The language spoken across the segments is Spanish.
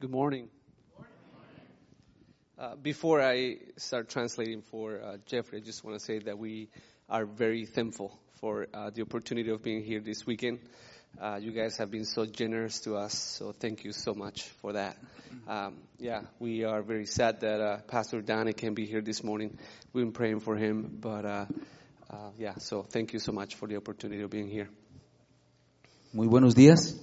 Good morning. Before I start translating for Jeffrey, I just want to say that we are very thankful for the opportunity of being here this weekend. You guys have been so generous to us, so thank you so much for that. We are very sad that Pastor Danny can't be here this morning. We've been praying for him, but so thank you so much for the opportunity of being here. Muy buenos días.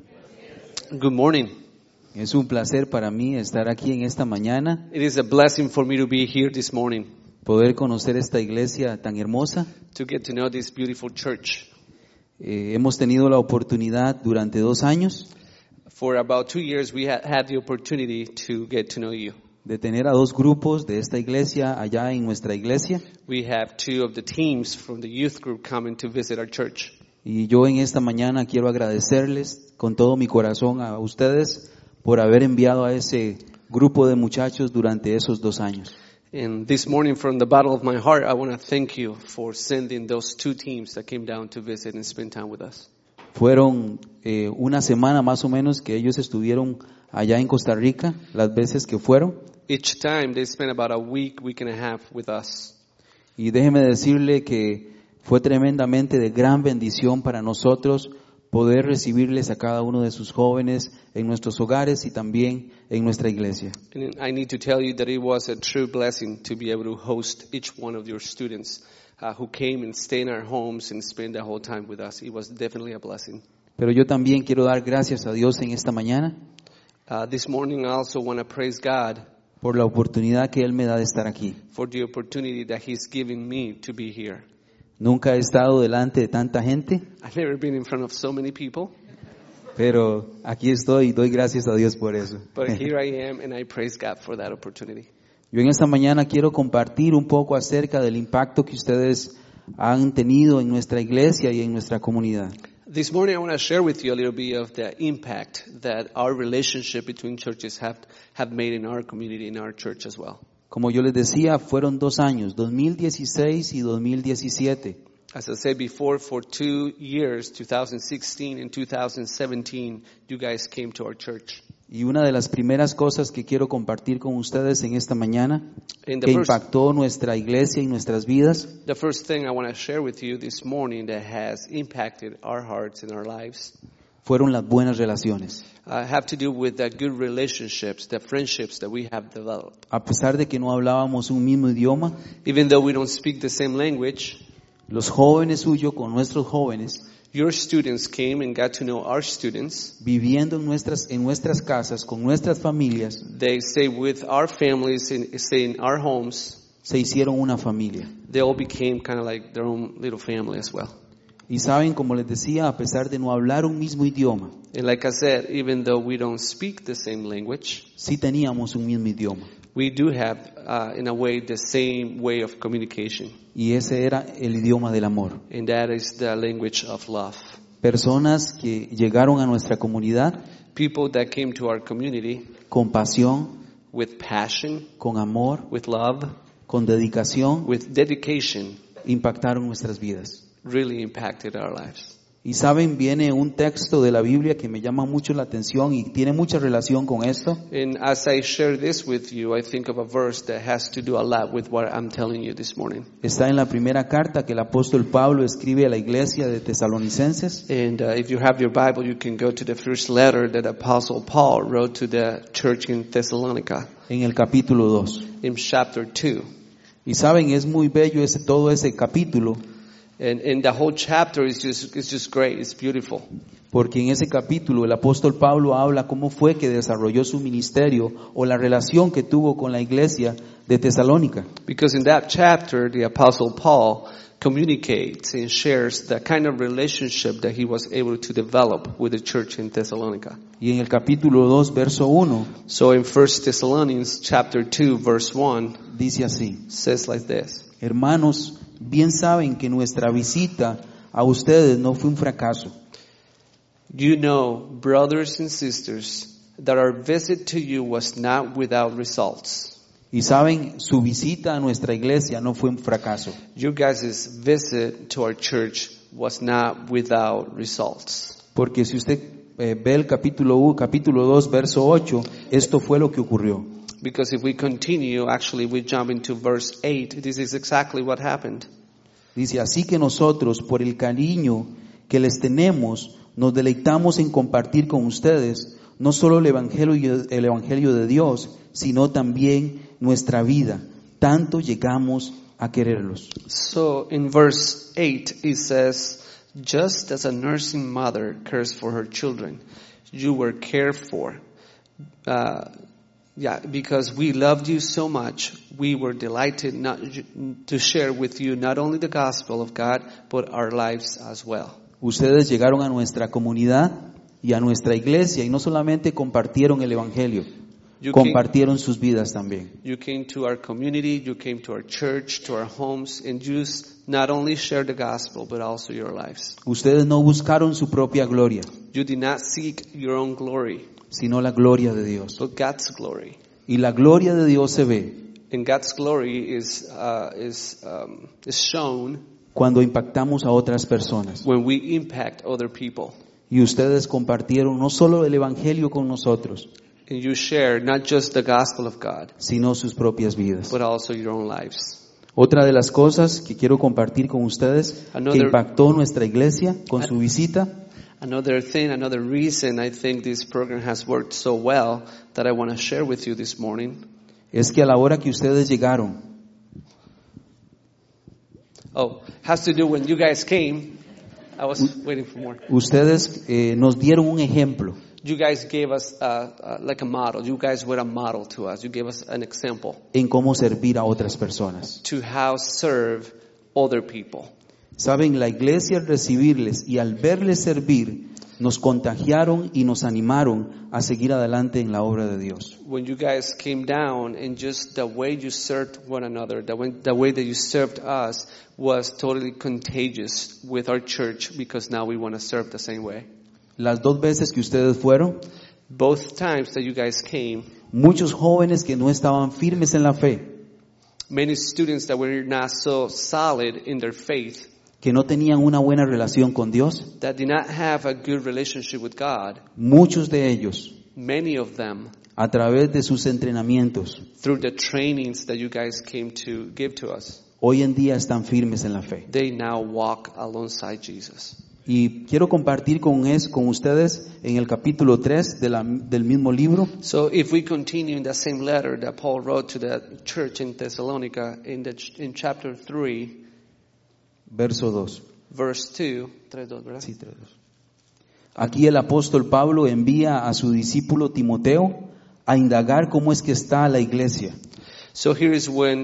Good morning. Es un placer para mí estar aquí en esta mañana, It is a blessing for me to be here this morning, poder conocer esta iglesia tan hermosa. to get to know this beautiful church. Hemos tenido la oportunidad durante 2 años For about 2 years, we had the opportunity to get to know you. de tener a 2 grupos de esta iglesia allá en nuestra iglesia. We have 2 of the teams from the youth group coming to visit our church. Y yo en esta mañana quiero agradecerles con todo mi corazón a ustedes por haber enviado a ese grupo de muchachos durante esos 2 años. And this morning, from the bottom of my heart, I want to thank you for sending those 2 teams that came down to visit and spend time with us. Fueron una semana más o menos que ellos estuvieron allá en Costa Rica, las veces que fueron. Each time, they spent about a week and a half with us. Y déjeme decirle que fue tremendamente de gran bendición para nosotros poder recibirles a cada uno de sus jóvenes en nuestros hogares y también en nuestra iglesia. And I need to tell you that it was a true blessing to be able to host each one of your students who came and stayed in our homes and spent the whole time with us. It was definitely a blessing. Pero yo también quiero dar gracias a Dios en esta mañana This morning, I also want to praise God por la oportunidad que Él me da de estar aquí. for the opportunity that He's giving me to be here. Nunca he estado delante de tanta gente, I've never been in front of so many people, pero aquí estoy y doy gracias a Dios por eso. but here I am, and I praise God for that opportunity. Yo en esta mañana quiero compartir un poco acerca del impacto que ustedes han tenido en nuestra iglesia y en nuestra comunidad. This morning, I want to share with you a little bit of the impact that our relationship between churches have made in our community, in our church as well. Como yo les decía, fueron 2 años, 2016 y 2017. As I said before, for 2 years, 2016 and 2017, you guys came to our church. Y una de las primeras cosas que quiero compartir con ustedes en esta mañana, And que impactó nuestra iglesia y nuestras vidas, the first thing I want to share with you this morning that has impacted our hearts and our lives fueron las buenas relaciones. have to do with the good relationships, the friendships that we have developed. A pesar de que no hablábamos un mismo idioma, Even though we don't speak the same language, los jóvenes suyos con nuestros jóvenes, your students came and got to know our students. viviendo en nuestras casas, con nuestras familias, They stay with our families and stay in our homes. se hicieron una familia. They all became kind of like their own little family as well. Y saben, como les decía, a pesar de no hablar un mismo idioma, And like I said, even though we don't speak the same language, sí teníamos un mismo idioma. we do have, in a way, the same way of communication. Y ese era el idioma del amor. And that is the language of love. Personas que llegaron a nuestra comunidad People that came to our community con pasión, with passion, con amor, with love, con dedicación, with dedication, impactaron nuestras vidas. really impacted our lives. Y saben, viene un texto de la Biblia que me llama mucho la atención y tiene mucha relación con esto. And as I share this with you, I think of a verse that has to do a lot with what I'm telling you this morning. Está en la primera carta que el apóstol Pablo escribe a la iglesia de Tesalonicenses. And if you have your Bible, you can go to the first letter that Apostle Paul wrote to the church in Thessalonica, En el capítulo 2. in chapter 2. Y saben, es muy bello todo ese capítulo, And the whole chapter is just great. It's beautiful. porque en ese capítulo el apóstol Pablo habla cómo fue que desarrolló su ministerio o la relación que tuvo con la iglesia de Tesalónica. Because in that chapter, the Apostle Paul communicates and shares the kind of relationship that he was able to develop with the church in Thessalonica. Y en el capítulo 2, verso 1, So in 1 Thessalonians chapter 2, verse 1, dice así: says like this. Hermanos, bien saben que nuestra visita a ustedes no fue un fracaso. You know, brothers and sisters, that our visit to you was not without results. Y saben, su visita a nuestra iglesia no fue un fracaso. You guys' visit to our church was not without results. Porque si usted ve el capítulo 2, verso 8, esto fue lo que ocurrió. Because if we continue, actually we jump into verse 8. This is exactly what happened. Dice, así que nosotros, por el cariño que les tenemos, nos deleitamos en compartir con ustedes no solo el evangelio de Dios, sino también nuestra vida. Tanto llegamos a quererlos. So in verse 8 it says, just as a nursing mother cares for her children, you were cared for. Because we loved you so much, we were delighted to share with you not only the gospel of God, but our lives as well. Ustedes llegaron a nuestra comunidad y a nuestra iglesia y no solamente compartieron el evangelio, compartieron sus vidas también. You came to our community, you came to our church, to our homes, and you not only shared the gospel, but also your lives. Ustedes no buscaron su propia gloria, You did not seek your own glory, sino la gloria de Dios. but God's glory. Y la gloria de Dios se ve And God's glory is shown cuando impactamos a otras personas. when we impact other people. Y ustedes compartieron no solo el evangelio con nosotros, And you share not just the gospel of God, sino sus propias vidas. but also your own lives. Otra de las cosas que quiero compartir con ustedes que impactó nuestra iglesia con su visita Another reason I think this program has worked so well that I want to share with you this morning. es que a la hora que ustedes llegaron, Has to do when you guys came. I was waiting for more. ustedes nos dieron un ejemplo. You guys gave us like a model. You guys were a model to us. You gave us an example En cómo servir a otras personas. to how serve other people. Saben, la iglesia al recibirles y al verles servir, nos contagiaron y nos animaron a seguir adelante en la obra de Dios. When you guys came down and just the way you served one another, the way that you served us was totally contagious with our church because now we want to serve the same way. Las 2 veces que ustedes fueron, Both times that you guys came, muchos jóvenes que no estaban firmes en la fe, many students that were not so solid in their faith, que no tenían una buena relación con Dios, that did not have a good relationship with God, muchos de ellos, many of them, a través de sus entrenamientos, through the trainings that you guys came to give to us, hoy en día están firmes en la fe. they now walk alongside Jesus. Y quiero compartir con ustedes en el capítulo 3 del mismo libro, So if we continue in the same letter that Paul wrote to the church in Thessalonica in chapter 3, verso 2. verse 2, 3:2, ¿verdad? Sí, 3:2. Aquí el apóstol Pablo envía a su discípulo Timoteo a indagar cómo es que está la iglesia. So here is when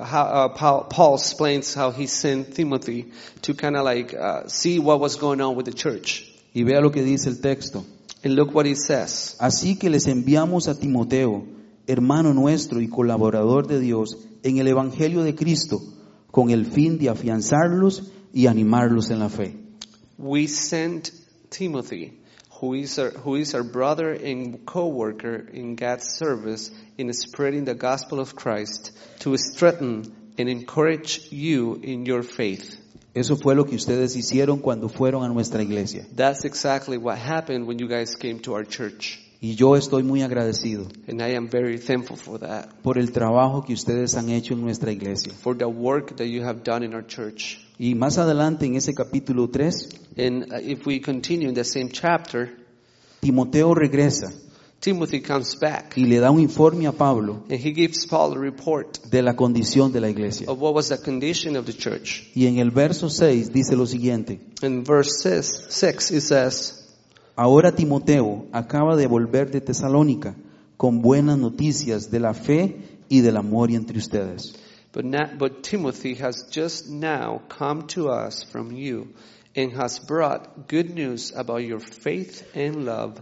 Paul explains how he sent Timothy to kind of like see what was going on with the church. Y vea lo que dice el texto. And look what he says. Así que les enviamos a Timoteo, hermano nuestro y colaborador de Dios, en el evangelio de Cristo, con el fin de afianzarlos y animarlos en la fe. We sent Timothy, who is our brother and co-worker in God's service in spreading the gospel of Christ, to strengthen and encourage you in your faith. Eso fue lo que ustedes hicieron cuando fueron a nuestra iglesia. That's exactly what happened when you guys came to our church. Y yo estoy muy agradecido And I am very thankful for that, por el trabajo que ustedes han hecho en nuestra iglesia. for the work that you have done in our church. Y más adelante en ese capítulo 3, And if we continue in the same chapter, Timoteo regresa Timothy comes back y le da un informe a Pablo and he gives Paul a report de la condición de la iglesia. of what was the condition of the church. Y en el verso 6 dice lo siguiente: In verse 6 it says, ahora Timoteo acaba de volver de Tesalónica con buenas noticias de la fe y del amor entre ustedes. But Timothy has just now come to us from you and has brought good news about your faith and love.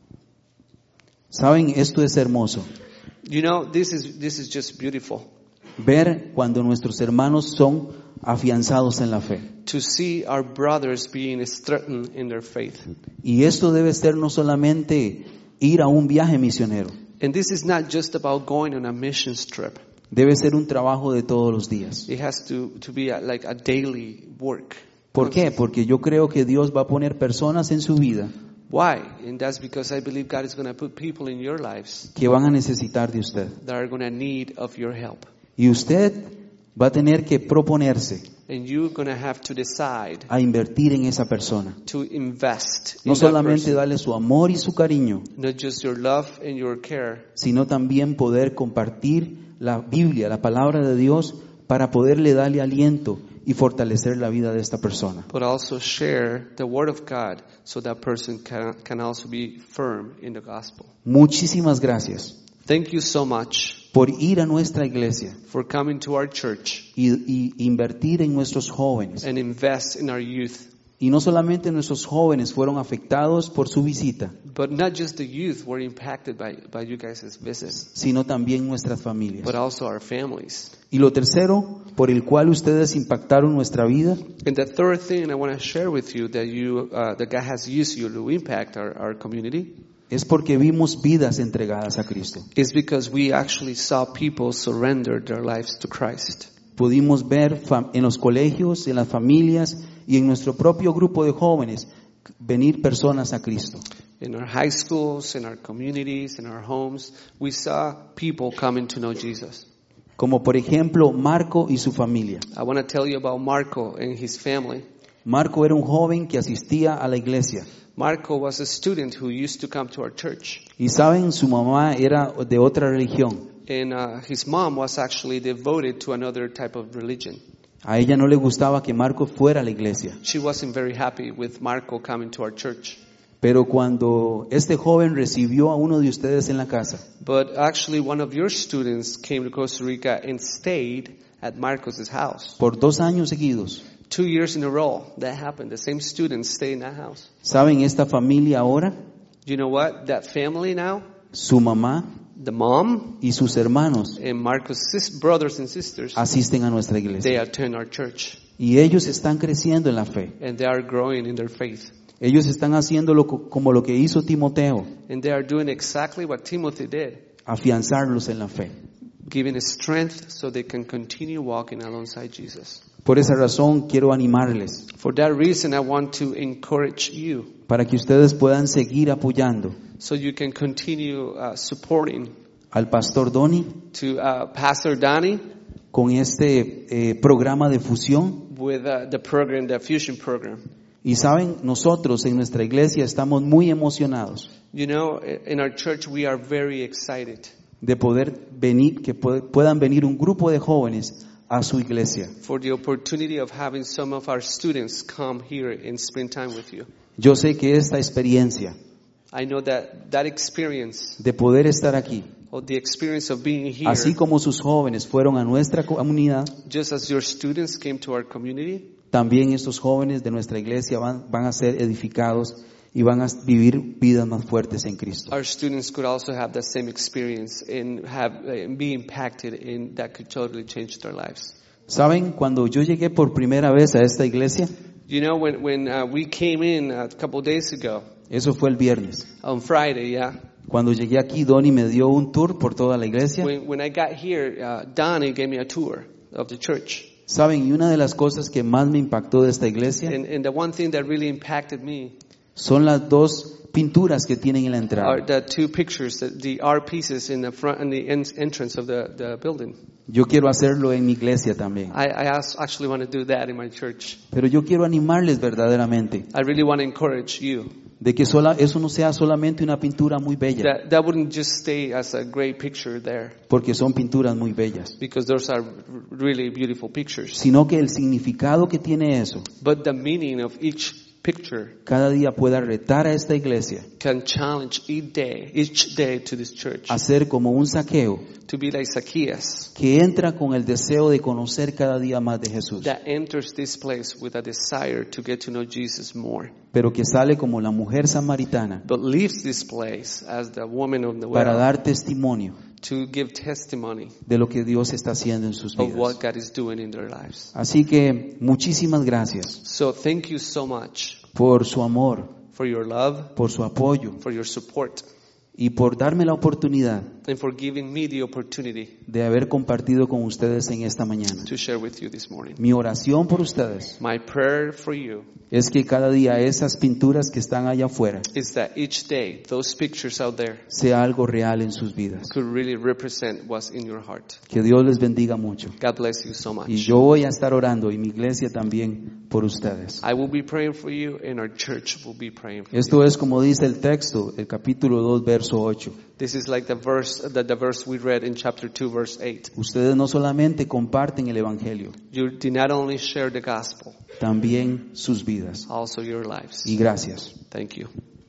Saben, esto es hermoso. You know, this is just beautiful. Ver cuando nuestros hermanos son afianzados en la fe. To see our brothers being strengthened in their faith. Y esto debe ser no solamente ir a un viaje misionero. And this is not just about going on a mission trip. Debe ser un trabajo de todos los días. It has to be like a daily work. ¿Por qué? Porque yo creo que Dios va a poner personas en su vida Why? And that's because I believe God is going to put people in your lives que van a necesitar de usted. that are going to need of your help. Y usted va a tener que proponerse And you're going to have to decide a invertir en esa persona. to invest No in that solamente person. darle su amor y su cariño, Not just your love and your care, sino también poder compartir la Biblia, la palabra de Dios, para poderle darle aliento y fortalecer la vida de esta persona. but also share the Word of God so that person can also be firm in the gospel. Muchísimas gracias Thank you so much por ir a nuestra iglesia for coming to our church y invertir en nuestros jóvenes. and invest in our youth. Y no solamente nuestros jóvenes fueron afectados por su visita, But not just the youth were impacted by you guys' visits, sino también nuestras familias. but also our families. Y lo tercero, por el cual ustedes impactaron nuestra vida, And the third thing I want to share with you that God has used you to impact our community es porque vimos vidas entregadas a Cristo. is because we actually saw people surrender their lives to Christ. Pudimos ver en los colegios, en las familias y en nuestro propio grupo de jóvenes venir personas a Cristo. In our high schools, in our communities, in our homes, we saw people coming to know Jesus. Como por ejemplo Marco y su familia. I want to tell you about Marco and his family. Marco era un joven que asistía a la iglesia. Marco was a student who used to come to our church. Y saben, su mamá era de otra religión. And his mom was actually devoted to another type of religion. A ella no le gustaba que Marco fuera a la iglesia. She wasn't very happy with Marco coming to our church. Pero cuando este joven recibió a uno de ustedes en la casa, But actually one of your students came to Costa Rica and stayed at Marcos' house. por 2 años seguidos, 2 years in a row that happened. The same students stayed in that house. ¿saben esta familia ahora? You know what? That family now, Su mamá the mom y sus hermanos and Marcos' brothers and sisters, asisten a nuestra they iglesia. attend our church. Y ellos están creciendo en la fe. And they are growing in their faith. Ellos están haciéndolo como lo que hizo Timoteo, And they are doing exactly what Timothy did, afianzarlos en la fe. giving strength so they can continue walking alongside Jesus. Por esa razón quiero animarles For that reason, I want to encourage you para que ustedes puedan seguir apoyando so you can continue supporting al pastor Donny to Pastor Donnie con este programa de fusión. with the program, the Fusion program. Y saben, nosotros en nuestra iglesia estamos muy emocionados You know, in our church, we are very excited de poder venir, que puedan venir un grupo de jóvenes a su iglesia. for the opportunity of having some of our students come here and spend time with you. Yo sé que esta experiencia I know that experience, de poder estar aquí, or the experience of being here, así como sus jóvenes fueron a nuestra comunidad, just as your students came to our community, también estos jóvenes de nuestra iglesia van a ser edificados y van a vivir vidas más fuertes en Cristo. our students could also have that same experience and be impacted, and that could totally change their lives. ¿Saben? Cuando yo llegué por primera vez a esta iglesia, You know, when we came in a couple of days ago, eso fue el viernes. on Friday, yeah, Cuando llegué aquí, Donny me dio un tour por toda la iglesia. when I got here, Donnie gave me a tour of the church. ¿Saben? Y una de las cosas que más me impactó de esta iglesia And the one thing that really impacted me son las 2 pinturas que tienen en la are entrada. the 2 pictures, the art pieces in the front and the entrance of the building. Yo quiero hacerlo en mi iglesia también. I actually want to do that in my church. Pero yo quiero animarles verdaderamente I really want to encourage you. de que eso no sea solamente una pintura muy bella, That wouldn't just stay as a great picture there, porque son pinturas muy bellas, because those are really beautiful pictures. sino que el significado que tiene eso But the meaning of each picture cada día pueda retar a esta iglesia can challenge each day to this church a ser como un Zaqueo to be like Zacchaeus, que entra con el deseo de conocer cada día más de Jesús, that enters this place with a desire to get to know Jesus more, pero que sale como la mujer samaritana but leaves this place as the woman of the para well dar testimonio to give testimony de lo que Dios está haciendo en sus of what vidas. God is doing in their lives. Así que muchísimas gracias So thank you so much por su amor, for your love, por su apoyo for your support, y por darme la oportunidad and for giving me the opportunity de haber compartido con ustedes en esta mañana. to share with you this morning. Mi oración por ustedes My prayer for you es que cada día esas pinturas que están allá afuera is that each day those pictures out there sea algo real en sus vidas. could really represent what's in your heart. Que Dios les bendiga mucho. God bless you so much. Y yo voy a estar orando y mi iglesia también por ustedes. I will be praying for you and our church will be praying for you. Esto es como dice el texto, el capítulo 2, verso 8. This is like the verse we read in chapter 2 verse 8. Ustedes no solamente comparten el evangelio, You did not only share the gospel, también sus vidas. also your lives. Y gracias. Thank you.